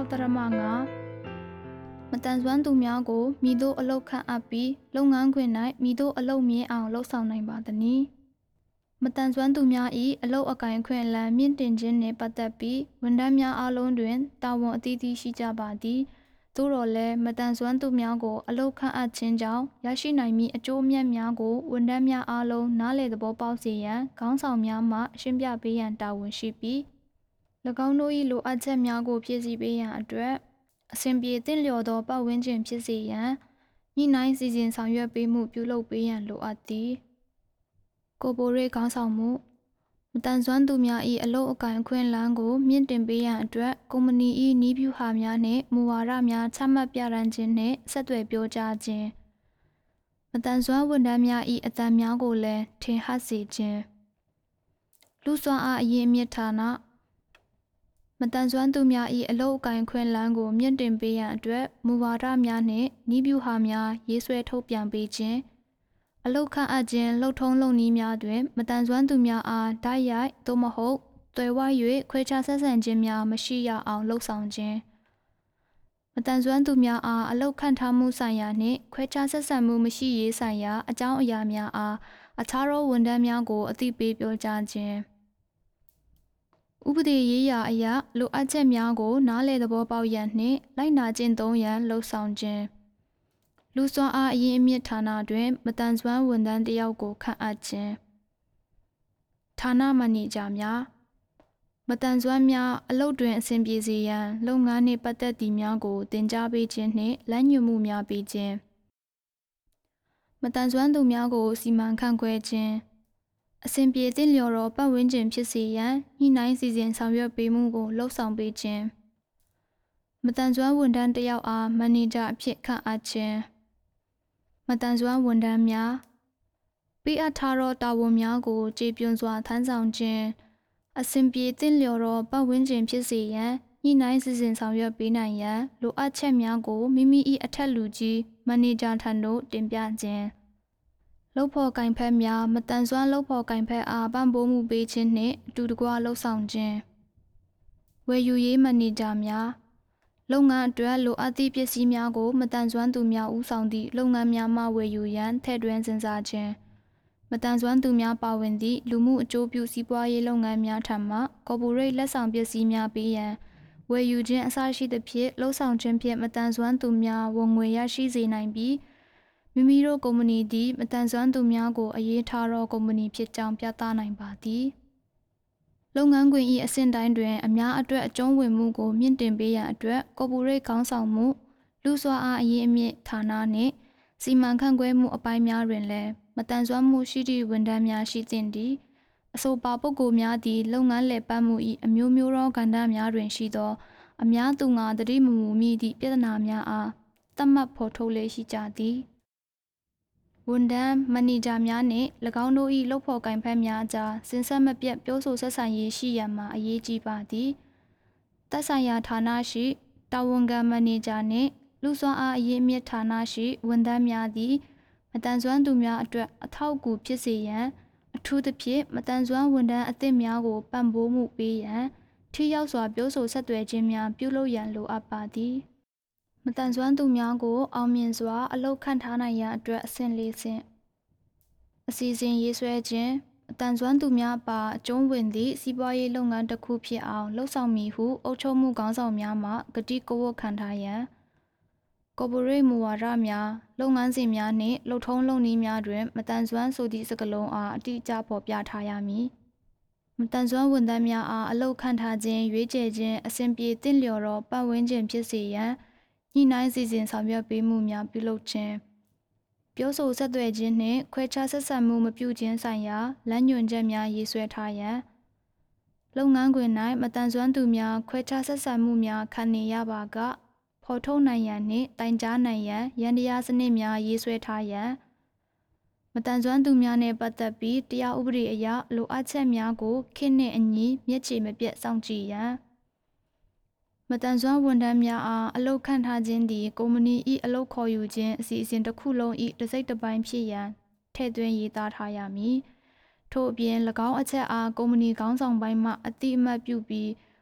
တရမငါမတန်ဆွမ်းသူများကိုမိတို့အလုတ်ခန့်အပ်ပြီးလုပ်ငန်းခွင်၌မိတို့အလုတ်မြင်အောင်လှုပ်ဆောင်နိုင်ပါသည်။မတန်ဆွမ်းသူများ၏အလုတ်အကင်ခွင့်အလမ်းမြင့်တင်ခြင်းနှင့်ပတ်သက်ပြီးဝန်ထမ်းများအားလုံးတွင်တာဝန်အသီးသီးရှိကြပါသည်။သို့တော်လည်းမတန်ဆွမ်းသူများကိုအလုတ်ခန့်အပ်ခြင်းကြောင့်ရရှိနိုင်မည့်အကျိုးအမြတ်များကိုဝန်ထမ်းများအားလုံးနားလည်သဘောပေါက်စေရန်ခေါင်းဆောင်များမှရှင်းပြပေးရန်တာဝန်ရှိပြီး၎င်းတို့၏လိုအပ်ချက်များကိုဖြည့်ဆည်းပေးရန်အတွက်အစဉ်ပြေသင့်လျော်သောပတ်ဝန်းကျင်ဖြစ်စေရန်ညှိနှိုင်းစီစဉ်ဆောင်ရွက်ပေးမှုပြုလုပ်ပေးရန်လိုအပ်သည်။ကိုပိုရိတ်ခေါင်းဆောင်မှုမတန်ဆွမ်းသူများ၏အလုပ်အကိုင်အခွင့်အလမ်းကိုမြင့်တင်ပေးရန်အတွက်ကုမ္ပဏီ၏နည်းဗျူဟာများနှင့်မူဝါဒများချမှတ်ပြဋ္ဌာန်းခြင်းနှင့်ဆက်သွယ်ပြောကြားခြင်းမတန်ဆွမ်းဝန်ထမ်းများ၏အသံများကိုလည်းထင်ဟပ်စေခြင်းလူစွမ်းအားအရင်းအမြစ်ဌာနမတန်ဆွမ်းသူများ၏အလုပ်အကိုင်ခွင့်လမ်းကိုမြင့်တင်ပေးရန်အတွက်မူဝါဒများနှင့်နည်းဗျူဟာများရေးဆွဲထုတ်ပြန်ပေးခြင်းအလုပ်ခန့်အပ်ခြင်းလှုပ်ထုံးလုပ်နည်းများတွင်မတန်ဆွမ်းသူများအားတိုက်ရိုက်သို့မဟုတ်သွယ်ဝိုက်၍ခွဲခြားဆက်ဆံခြင်းများမရှိရအောင်လှုံ့ဆော်ခြင်းမတန်ဆွမ်းသူများအားအလုပ်ခန့်ထားမှုဆိုင်ရာနှင့်ခွဲခြားဆက်ဆံမှုမရှိရေးဆိုင်ရာအကြောင်းအရာများအားအခြားသောဝန်ထမ်းများကိုအသိပေးပြောကြားခြင်းဥပဒေရေးရာအရလိုအပ်ချက်များကိုနားလည်သဘောပေါက်ရန်နှင့်လိုက်နာကျင့်သုံးရန်လှုံ့ဆော်ခြင်းလူစွမ်းအားအရင်းအမြစ်ဌာနတွင်မတန်ဆွမ်းဝန်ထမ်းတစ်ယောက်ကိုခန့်အပ်ခြင်းဌာနမန်နေဂျာများမတန်ဆွမ်းများအလုပ်တွင်အဆင်ပြေစေရန်လုပ်ငန်းနှင့်ပတ်သက်သည်များကိုသင်ကြားပေးခြင်းနှင့်လမ်းညွှန်မှုများပေးခြင်းမတန်ဆွမ်းသူများကိုစီမံခန့်ခွဲခြင်းအစဉ်ပြေသင့်လျော်သောပတ်ဝန်းကျင်ဖြစ်စေရန်ညှိနှိုင်းစီစဉ်ဆောင်ရွက်ပေးမှုကိုလှုံ့ဆော်ပေးခြင်းမတန်ဆွမ်းဝန်ထမ်းတစ်ယောက်အားမန်နေဂျာအဖြစ်ခန့်အပ်ခြင်းမတန်ဆွမ်းဝန်ထမ်းများပေးအပ်ထားသောတာဝန်များကိုကျေပွန်စွာထမ်းဆောင်ခြင်းအစဉ်ပြေသင့်လျော်သောပတ်ဝန်းကျင်ဖြစ်စေရန်ညှိနှိုင်းစီစဉ်ဆောင်ရွက်ပေးနိုင်ရန်လိုအပ်ချက်များကိုမိမိ၏အထက်လူကြီးမန်နေဂျာထံသို့တင်ပြခြင်းလုပ်ဖော်ကိုင်ဖက်များမတန်ဆွမ်းလုပ်ဖော်ကိုင်ဖက်အားပံ့ပိုးမှုပေးခြင်းနှင့်အတူတကွလှုံ့ဆော်ခြင်းဝယ်ယူရေးမန်နေဂျာများလုပ်ငန်းအတွက်လိုအပ်သည့်ပစ္စည်းများကိုမတန်ဆွမ်းသူများဦးဆောင်သည့်လုပ်ငန်းများမှဝယ်ယူရန်ထည့်သွင်းစဉ်းစားခြင်းမတန်ဆွမ်းသူများပါဝင်သည့်လူမှုအကျိုးပြုစီးပွားရေးလုပ်ငန်းများထံမှကော်ပိုရိတ်လက်ဆောင်ပစ္စည်းများပေးရန်ဝယ်ယူခြင်းအစရှိသဖြင့်လှုံ့ဆော်ခြင်းဖြင့်မတန်ဆွမ်းသူများဝင်ငွေရရှိစေနိုင်ပြီးမိမိတို့ကုမ္ပဏီသည်မတန်ဆွမ်းသူများကိုအရေးထားသောကုမ္ပဏီဖြစ်ကြောင်းပြသနိုင်ပါသည်လုပ်ငန်းခွင်၏အဆင့်တိုင်းတွင်အများအတွက်အကျုံးဝင်မှုကိုမြင့်တင်ပေးရန်အတွက်ကော်ပိုရိတ်ခေါင်းဆောင်မှုလူစွမ်းအားအရင်းအမြစ်ဌာနနှင့်စီမံခန့်ခွဲမှုအပိုင်းများတွင်လည်းမတန်ဆွမ်းမှုရှိသည့်ဝန်ထမ်းများရှိသင့်သည်အဆိုပါပုဂ္ဂိုလ်များသည်လုပ်ငန်းလည်ပတ်မှု၏အမျိုးမျိုးသောကဏ္ဍများတွင်ရှိသောအများသူငါသတိမမူမိသည့်ပြဿနာများအားသတ်မှတ်ဖော်ထုတ်လေ့ရှိကြသည်ဝန်ထမ်းမန်နေဂျာများနှင့်၎င်းတို့၏လုပ်ဖော်ကိုင်ဖက်များအကြားစဉ်ဆက်မပြတ်ပြောဆိုဆက်ဆံရေးရှိရန်မှာအရေးကြီးပါသည်သက်ဆိုင်ရာဌာနရှိတာဝန်ခံမန်နေဂျာနှင့်လူစွမ်းအားအရင်းအမြစ်ဌာနရှိဝန်ထမ်းများသည်မတန်ဆွမ်းသူများအတွက်အထောက်အကူဖြစ်စေရန်အထူးသဖြင့်မတန်ဆွမ်းဝန်ထမ်းအသစ်များကိုပံ့ပိုးမှုပေးရန်ထိရောက်စွာပြောဆိုဆက်သွယ်ခြင်းများပြုလုပ်ရန်လိုအပ်ပါသည်မတန်ဆွမ်းသူများကိုအောင်မြင်စွာအလုပ်ခန့်ထားနိုင်ရန်အတွက်အဆင့်၄ဆင့်အစီအစဉ်ရေးဆွဲခြင်းအတန်ဆွမ်းသူများပါအကျုံးဝင်သည့်စီးပွားရေးလုပ်ငန်းတစ်ခုဖြစ်အောင်လှုံ့ဆော်မည်ဟုအုပ်ချုပ်မှုခေါင်းဆောင်များမှကတိကဝတ်ခံထားရန်ကော်ပိုရိတ်မူဝါဒများလုပ်ငန်းစဉ်များနှင့်လုပ်ထုံးလုပ်နည်းများတွင်မတန်ဆွမ်းဆိုသည့်စကားလုံးအားအတိအကျဖော်ပြထားရမည်မတန်ဆွမ်းဝန်ထမ်းများအားအလုပ်ခန့်ထားခြင်းရွေးချယ်ခြင်းအစဉ်ပြေသင့်လျော်သောပတ်ဝန်းကျင်ဖြစ်စေရန်ညှိနှိုင်းစီစဉ်ဆောင်ရွက်ပေးမှုများပြုလုပ်ခြင်းပြောဆိုဆက်သွယ်ခြင်းနှင့်ခွဲခြားဆက်ဆံမှုမပြုခြင်းဆိုင်ရာလမ်းညွှန်ချက်များရေးဆွဲထားရန်လုပ်ငန်းခွင်၌မတန်ဆွမ်းသူများခွဲခြားဆက်ဆံမှုများခံနေရပါကဖော်ထုတ်နိုင်ရန်နှင့်တိုင်ကြားနိုင်ရန်ယန္တရားစနစ်များရေးဆွဲထားရန်မတန်ဆွမ်းသူများနှင့်ပတ်သက်ပြီးတရားဥပဒေအရလိုအပ်ချက်များကိုခေတ်နှင့်အညီမျက်ခြေမပြတ်စောင့်ကြည့်ရန်မတန်ဆွမ်းဝန်ထမ်းများအားအလုပ်ခန့်ထားခြင်းသည်ကုမ္ပဏီ၏အလုပ်ခေါ်ယူခြင်းအစီအစဉ်တစ်ခုလုံး၏တစ်စိတ်တစ်ပိုင်းဖြစ်ရန်ထည့်သွင်းရေးသားထားရမည်ထို့အပြင်၎င်းအချက်အားကုမ္ပဏီခေါင်းဆောင်ပိုင်းမှအတိအမှတ်ပြုပြီး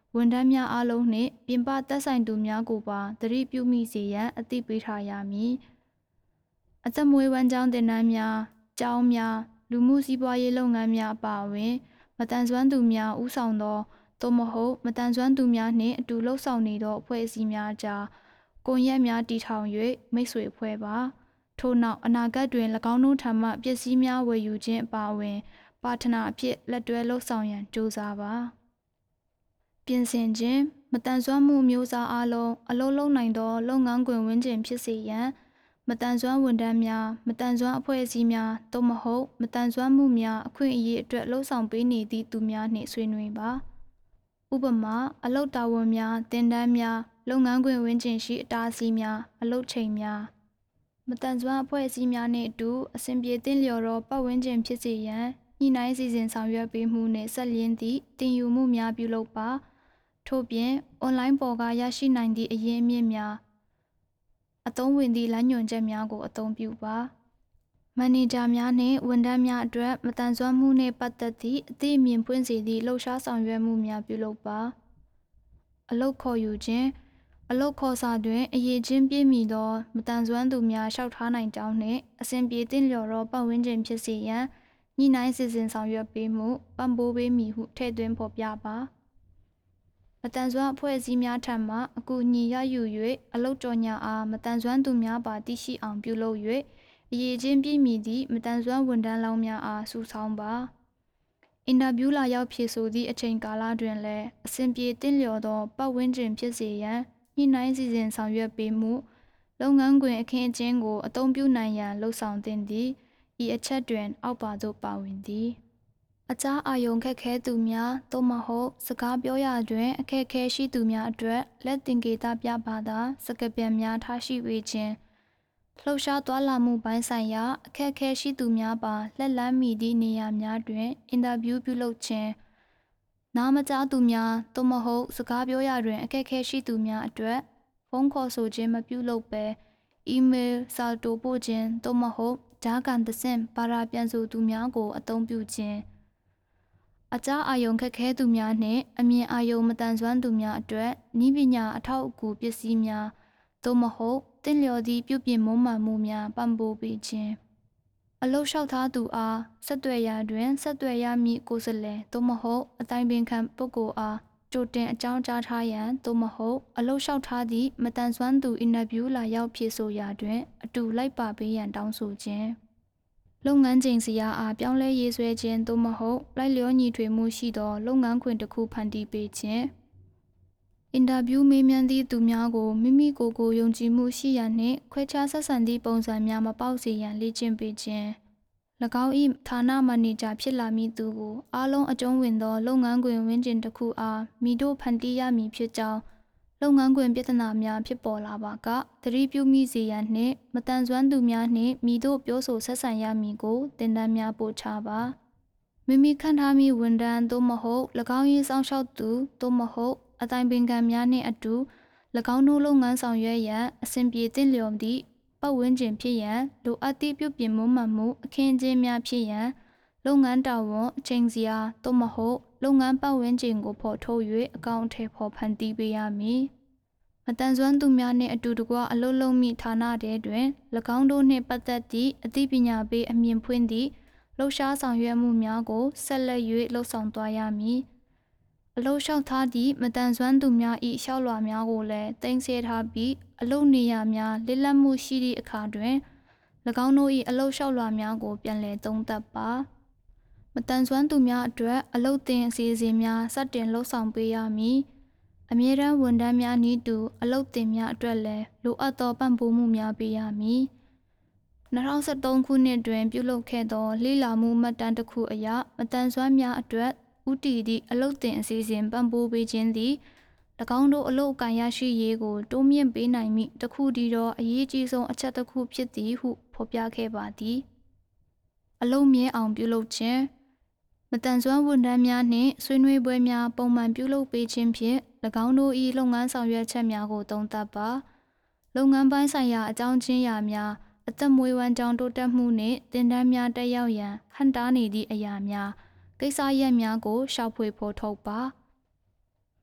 ဝန်ထမ်းများအားလုံးနှင့်ပြင်ပသက်ဆိုင်သူများကိုပါသတိပြုမိစေရန်အသိပေးထားရမည်အသက်မွေးဝမ်းကြောင်းသင်တန်းများကျောင်းများလူမှုစီးပွားရေးလုပ်ငန်းများအပါအဝင်မတန်ဆွမ်းသူများဦးဆောင်သောသို့မဟုတ်မတန်ဆွမ်းသူများနှင့်အတူလှုပ်ဆောင်နေသောအဖွဲ့အစည်းများကြားကွန်ရက်များတည်ထောင်၍မိတ်ဆွေဖွဲ့ပါထို့နောက်အနာဂတ်တွင်၎င်းတို့ထံမှပစ္စည်းများဝယ်ယူခြင်းအပါအဝင်ပါထနာအဖြစ်လက်တွဲလှုပ်ဆောင်ရန်ကြိုးစားပါပြင်ဆင်ခြင်းမတန်ဆွမ်းမှုမျိုးစားအားလုံးအလုံးလုံးနိုင်သောလုပ်ငန်းခွင်ဝန်းကျင်ဖြစ်စေရန်မတန်ဆွမ်းဝန်ထမ်းများမတန်ဆွမ်းအဖွဲ့အစည်းများသို့မဟုတ်မတန်ဆွမ်းမှုများအခွင့်အရေးအတွက်လှုံ့ဆော်ပေးနေသည့်သူများနှင့်ဆွေးနွေးပါဥပမာအလုပ်တာဝန်များတင်တန်းများလုပ်ငန်းခွင်ဝန်းကျင်ရှိအတားအဆီးများအလုပ်ချိန်များမတန်ဆွမ်းအဖွဲ့အစည်းများနှင့်အတူအဆင်ပြေသင့်လျော်သောပတ်ဝန်းကျင်ဖြစ်စေရန်ညှိနှိုင်းစီစဉ်ဆောင်ရွက်ပေးမှုနှင့်ဆက်လျင်းသည့်တင်ယူမှုများပြုလုပ်ပါထို့ပြင်အွန်လိုင်းပေါ်ကရရှိနိုင်သည့်အရင်းအမြစ်များအသုံးဝင်သည့်လမ်းညွှန်ချက်များကိုအသုံးပြုပါမန်နေဂျာများနှင့်ဝန်ထမ်းများအတွက်မတန်ဆွမ်းမှုနှင့်ပတ်သက်သည့်အသိအမြင်ပွင့်စေသည့်လှုပ်ရှားဆောင်ရွက်မှုများပြုလုပ်ပါအလုပ်ခေါ်ယူခြင်းအလုပ်ခေါ်စာတွင်အရေးချင်းပြည့်မီသောမတန်ဆွမ်းသူများလျှောက်ထားနိုင်ကြောင်းနှင့်အဆင်ပြေသင့်လျော်သောပတ်ဝန်းကျင်ဖြစ်စေရန်ညှိနှိုင်းစီစဉ်ဆောင်ရွက်ပေးမှုပံ့ပိုးပေးမည်ဟုထည့်သွင်းဖော်ပြပါမတန်ဆွမ်းအဖွဲ့အစည်းများထံမှအကူအညီရယူ၍အလုပ်ကြော်ညာအားမတန်ဆွမ်းသူများပါသိရှိအောင်ပြုလုပ်၍အရေးချင်းပြည့်မီသည့်မတန်ဆွမ်းဝန်ထမ်းလောင်းများအားစုဆောင်းပါအင်တာဗျူးလာရောက်ဖြေဆိုသည့်အချိန်ကာလတွင်လည်းအဆင်ပြေသင့်လျော်သောပတ်ဝန်းကျင်ဖြစ်စေရန်ညှိနှိုင်းစီစဉ်ဆောင်ရွက်ပေးမှုလုပ်ငန်းခွင်အခင်းအကျင်းကိုအသုံးပြုနိုင်ရန်လှုံ့ဆော်သင့်သည်ဤအချက်တွင်အောက်ပါသို့ပါဝင်သည်အကြားအာရုံခက်ခဲသူများသို့မဟုတ်စကားပြောရာတွင်အခက်အခဲရှိသူများအတွက်လက်သင်္ကေတပြပါသာစကားပြန်များထားရှိပေးခြင်းလှုပ်ရှားသွားလာမှုပိုင်းဆိုင်ရာအခက်အခဲရှိသူများပါလက်လန်းမီသည့်နေရာများတွင်အင်တာဗျူးပြုလုပ်ခြင်းနားမကြားသူများသို့မဟုတ်စကားပြောရာတွင်အခက်အခဲရှိသူများအတွက်ဖုန်းခေါ်ဆိုခြင်းမပြုလုပ်ဘဲအီးမေးလ်စာတိုပို့ခြင်းသို့မဟုတ်ကြားကန်သဆင့်ပါရာပြန်ဆိုသူများကိုအသုံးပြုခြင်းအကြားအာရုံခက်ခဲသူများနှင့်အမြင်အာရုံမတန်ဆွမ်းသူများအတွက်နည်းပညာအထောက်အကူပစ္စည်းများသို့မဟုတ်သင့်လျော်သည့်ပြုပြင်မွမ်းမံမှုများပံ့ပိုးပေးခြင်းအလုပ်လျှောက်ထားသူအားဆက်သွယ်ရာတွင်ဆက်သွယ်ရမည့်ကိုယ်စားလှယ်သို့မဟုတ်အတိုင်ပင်ခံပုဂ္ဂိုလ်အားကြိုတင်အကြောင်းကြားထားရန်သို့မဟုတ်အလုပ်လျှောက်ထားသည့်မတန်ဆွမ်းသူအင်တာဗျူးလာရောက်ဖြေဆိုရာတွင်အတူလိုက်ပါပေးရန်တောင်းဆိုခြင်းလုပ်ငန်းချိန်ဇယားအားပြောင်းလဲရေးဆွဲခြင်းသို့မဟုတ်လိုက်လျောညီထွေမှုရှိသောလုပ်ငန်းခွင်တစ်ခုဖန်တီးပေးခြင်းအင်တာဗျူးမေးမြန်းသည့်သူများကိုမိမိကိုယ်ကိုယုံကြည်မှုရှိရန်နှင့်ခွဲခြားဆက်ဆံသည့်ပုံစံများမပေါက်စေရန်လေ့ကျင့်ပေးခြင်း၎င်း၏ဌာနမန်နေဂျာဖြစ်လာမည့်သူကိုအားလုံးအကျုံးဝင်သောလုပ်ငန်းခွင်ဝန်းကျင်တစ်ခုအားမိတို့ဖန်တီးရမည်ဖြစ်ကြောင်းလုပ်ငန်းခွင်ပြဿနာများဖြစ်ပေါ်လာပါကသတိပြုမိစေရန်နှင့်မတန်ဆွမ်းသူများနှင့်မိတို့ပြောဆိုဆက်ဆံရမည်ကိုသင်တန်းများပို့ချပါမိမိခန့်ထားမည့်ဝန်ထမ်းသို့မဟုတ်၎င်း၏စောင့်ရှောက်သူသို့မဟုတ်အတိုင်ပင်ခံများနှင့်အတူ၎င်းတို့လုပ်ငန်းဆောင်ရွက်ရန်အဆင်ပြေသင့်လျော်သည့်ပတ်ဝန်းကျင်ဖြစ်ရန်လိုအပ်သည့်ပြုပြင်မွမ်းမံမှုအခင်းအကျင်းများဖြစ်ရန်လုပ်ငန်းတာဝန်အချိန်စရာသို့မဟုတ်လုပ်ငန်းပတ်ဝန်းကျင်ကိုဖော်ထုတ်၍အကောင့်အထည်ဖော်ဖန်တီးပေးရမည်မတန်ဆွမ်းသူများနှင့်အတူတကွအလုပ်လုပ်မည့်ဌာနထဲတွင်၎င်းတို့နှင့်ပတ်သက်သည့်အသိပညာပေးအမြင်ဖွင့်သည့်လှုပ်ရှားဆောင်ရွက်မှုများကိုဆက်လက်၍လှုပ်ဆောင်သွားရမည်အလုပ်လျှောက်ထားသည့်မတန်ဆွမ်းသူများ၏လျှောက်လွှာများကိုလည်းတင်ဆက်ထားပြီးအလုပ်နေရာများလစ်လပ်မှုရှိသည့်အခါတွင်၎င်းတို့၏အလုပ်လျှောက်လွှာများကိုပြန်လည်သုံးသပ်ပါမတန်ဆွမ်းသူများအတွက်အလုပ်သင်အစီအစဉ်များစတင်လှုပ်ဆောင်ပေးရမည်အမြဲတမ်းဝန်ထမ်းများနည်းတူအလုပ်သင်များအတွက်လည်းလိုအပ်သောပံ့ပိုးမှုများပေးရမည်2013ခုနှစ်တွင်ပြုလုပ်ခဲ့သောလေ့လာမှုမှတ်တမ်းတစ်ခုအရမတန်ဆွမ်းများအတွက်ဦးတည်သည့်အလုပ်သင်အစီအစဉ်ပံ့ပိုးပေးခြင်းသည်၎င်းတို့အလုပ်အကိုင်ရရှိရေးကိုတိုးမြင့်ပေးနိုင်မည့်တစ်ခုတည်းသောအရေးကြီးဆုံးအချက်တစ်ခုဖြစ်သည်ဟုဖော်ပြခဲ့ပါသည်အလုပ်မြဲအောင်ပြုလုပ်ခြင်းမတန်ဆွမ်းဝန်ထမ်းများနှင့်ဆွေးနွေးပွဲများပုံမှန်ပြုလုပ်ပေးခြင်းဖြင့်၎င်းတို့၏လုပ်ငန်းဆောင်ရွက်ချက်များကိုသုံးသပ်ပါလုပ်ငန်းပိုင်းဆိုင်ရာအကြောင်းချင်းရာများအသက်မွေးဝမ်းကြောင်းတိုးတက်မှုနှင့်သင်တန်းများတက်ရောက်ရန်ဟန့်တားနေသည့်အရာများကိစ္စရပ်များကိုရှာဖွေဖော်ထုတ်ပါ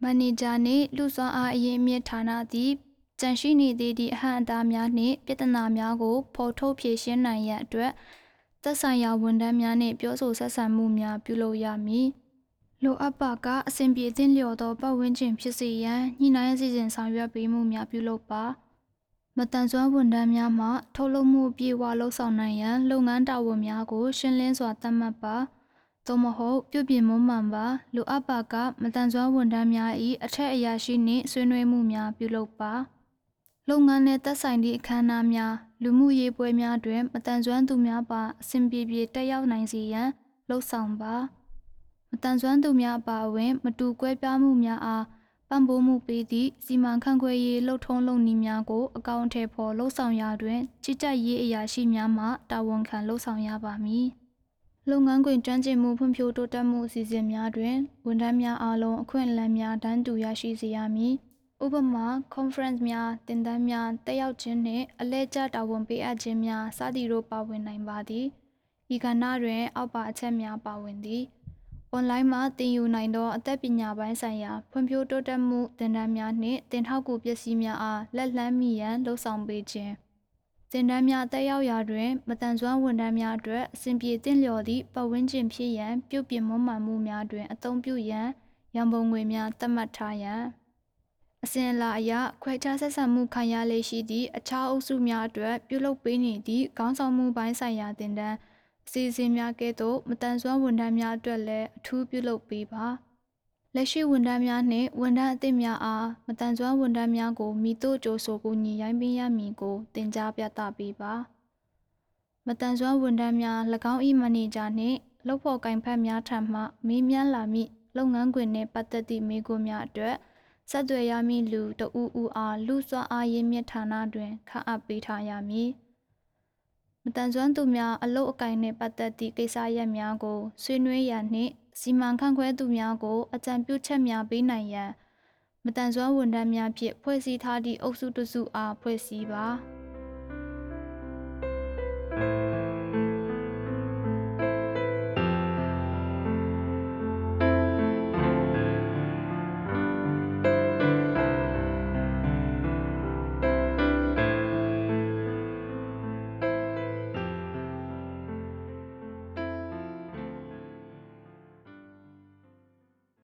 မန်နေဂျာနှင့်လူစွမ်းအားအရင်းအမြစ်ဌာနသည်ကြန့်ရှိနေသည့်အဟန့်အတားများနှင့်ပြဿနာများကိုဖော်ထုတ်ဖြေရှင်းနိုင်ရန်အတွက်သက်ဆိုင်ရာဝန်ထမ်းများနှင့်ပြောဆိုဆက်ဆံမှုများပြုလုပ်ရမည်လိုအပ်ပါကအဆင်ပြေသင့်လျော်သောပတ်ဝန်းကျင်ဖြစ်စေရန်ညှိနှိုင်းစီစဉ်ဆောင်ရွက်ပေးမှုများပြုလုပ်ပါမတန်ဆွမ်းဝန်ထမ်းများမှထုတ်လုပ်မှုအပြည့်အဝလုပ်ဆောင်နိုင်ရန်လုပ်ငန်းတာဝန်များကိုရှင်းလင်းစွာသတ်မှတ်ပါသို့မဟုတ်ပြုပြင်မွမ်းမံပါလိုအပ်ပါကမတန်ဆွမ်းဝန်ထမ်းများ၏အထက်အရာရှိနှင့်ဆွေးနွေးမှုများပြုလုပ်ပါလုပ်ငန်းနှင့်သက်ဆိုင်သည့်အခမ်းအနားများလူမှုရေးပွဲများတွင်မတန်ဆွမ်းသူများပါအဆင်ပြေပြေတက်ရောက်နိုင်စေရန်လှုံ့ဆော်ပါမတန်ဆွမ်းသူများအပါအဝင်မတူကွဲပြားမှုများအားပံ့ပိုးမှုပေးသည့်စီမံခန့်ခွဲရေးလုပ်ထုံးလုပ်နည်းများကိုအကောင့်ထဲပေါ်လှုံ့ဆော်ရာတွင်ကြီးကြပ်ရေးအရာရှိများမှတာဝန်ခံလှုံ့ဆော်ရပါမည်လုပ်ငန်းခွင်ကျွမ်းကျင်မှုဖွံ့ဖြိုးတိုးတက်မှုအစီအစဉ်များတွင်ဝန်ထမ်းများအားလုံးအခွင့်အလမ်းများတန်းတူရရှိစေရမည်ဥပမာ conference များသင်တန်းများတက်ရောက်ခြင်းနှင့်အလဲကျတာဝန်ပေးအပ်ခြင်းများစသည်တို့ပါဝင်နိုင်ပါသည်ဤကဏ္ဍတွင်အောက်ပါအချက်များပါဝင်သည်အွန်လိုင်းမှသင်ယူနိုင်သောအသက်ပညာပိုင်းဆိုင်ရာဖွံ့ဖြိုးတိုးတက်မှုသင်တန်းများနှင့်သင်ထောက်ကူပစ္စည်းများအားလက်လှမ်းမီရန်လှုံ့ဆော်ပေးခြင်းသင်တန်းများတက်ရောက်ရာတွင်မတန်ဆွမ်းဝန်ထမ်းများအတွက်အဆင်ပြေသင့်လျော်သည့်ပတ်ဝန်းကျင်ဖြစ်ရန်ပြုပြင်မွမ်းမံမှုများတွင်အသုံးပြုရန်ရန်ပုံငွေများသတ်မှတ်ထားရန်အစဉ်အလာအရခွဲခြားဆက်ဆံမှုခံရလေရှိသည့်အခြားအုပ်စုများအတွက်ပြုလုပ်ပေးနေသည့်ခေါင်းဆောင်မှုပိုင်းဆိုင်ရာသင်တန်းအစီအစဉ်များကဲ့သို့မတန်ဆွမ်းဝန်ထမ်းများအတွက်လည်းအထူးပြုလုပ်ပေးပါလက်ရှိဝန်ထမ်းများနှင့်ဝန်ထမ်းအသစ်များအားမတန်ဆွမ်းဝန်ထမ်းများကိုမည်သို့ကြိုဆိုကူညီရိုင်းပင်းရမည်ကိုသင်ကြားပြသပေးပါမတန်ဆွမ်းဝန်ထမ်းများ၎င်း၏မန်နေဂျာနှင့်လုပ်ဖော်ကိုင်ဖက်များထံမှမေးမြန်းလာမည့်လုပ်ငန်းခွင်နှင့်ပတ်သက်သည့်မေးခွန်းများအတွက်ဆက်သွယ်ရမည့်လူတစ်ဦးဦးအားလူစွမ်းအားရင်းမြစ်ဌာနတွင်ခန့်အပ်ပေးထားရမည်မတန်ဆွမ်းသူများအလုပ်အကိုင်နှင့်ပတ်သက်သည့်ကိစ္စရပ်များကိုဆွေးနွေးရန်နှင့်စီမံခန့်ခွဲသူများကိုအကြံပြုချက်များပေးနိုင်ရန်မတန်ဆွမ်းဝန်ထမ်းများဖြင့်ဖွဲ့စည်းထားသည့်အုပ်စုတစ်စုအားဖွဲ့စည်းပါ